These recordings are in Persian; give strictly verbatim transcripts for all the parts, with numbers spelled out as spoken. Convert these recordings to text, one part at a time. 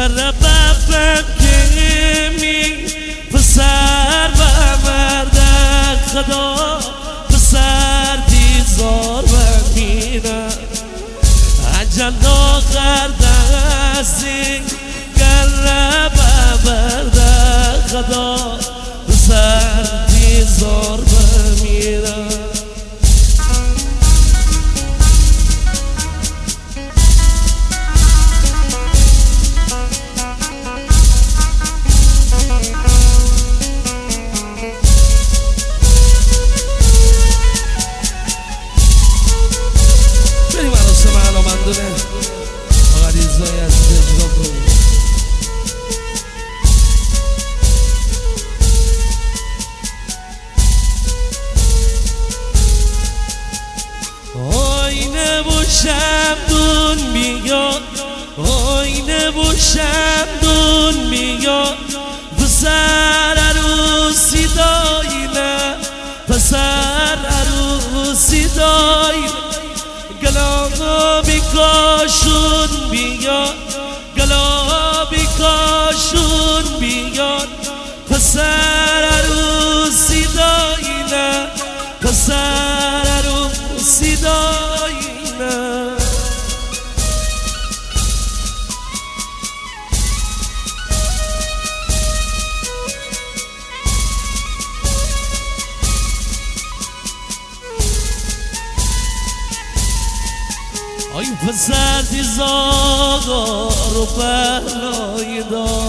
بره بفهم که می پسر بمرده خدا پسر دیزار بمینه اجل آخر دستی گره ببرده خدا پسر دیزار بمینه آینه و شمدون میاد آینه و شمدون میاد پسر عروسی داینه پسر عروسی داینه گلابی کاشون بیاد گلابی کاشون بیاد پسر عروسی داینه پسر عروسی داینه آی پسر دیزاغار و بلای دار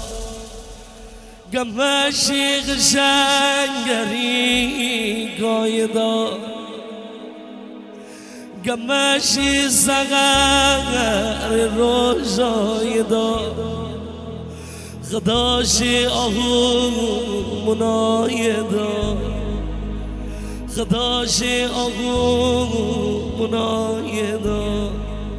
گمشی قشنگری گای دار گمشی زغر روشای دار خداشی آهو منای دار خداشی آهو منای دار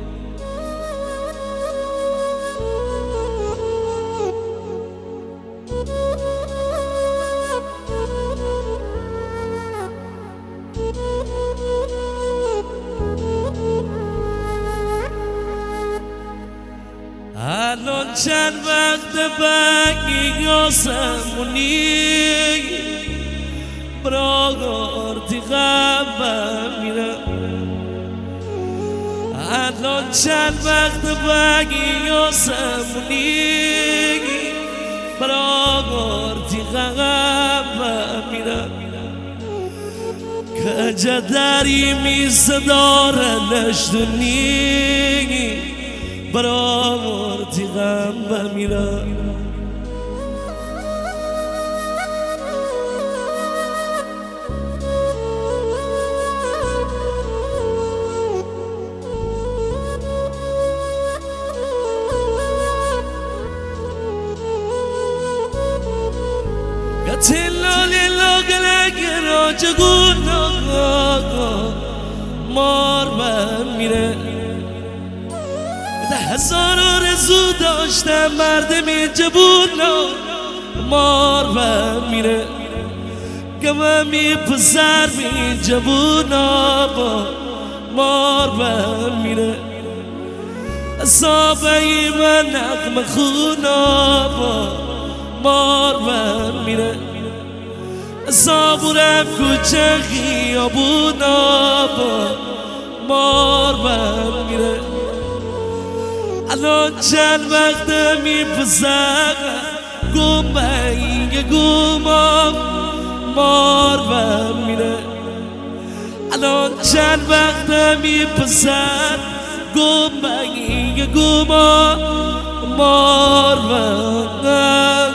الان چند وقت بگی آسمونی براغارتی غمم میره الان چند وقت بگی آسمونی براغارتی غمم میره که جدری می صداره نشدونی براغارتی غمم میره تلا لیلا گلگ راجگون مار بمیره ده هزار آرزو داشتم مردمی جبون مار بمیره گممی پسر می جبون با مار بمیره اصابه من نقم خونا با مار بمیره صابورم کوچه خیابونا با مار بمیره الان چند وقت میپسم گمه گومم مار بمیره الان چند وقت میپسم گمه گومم مار بمیره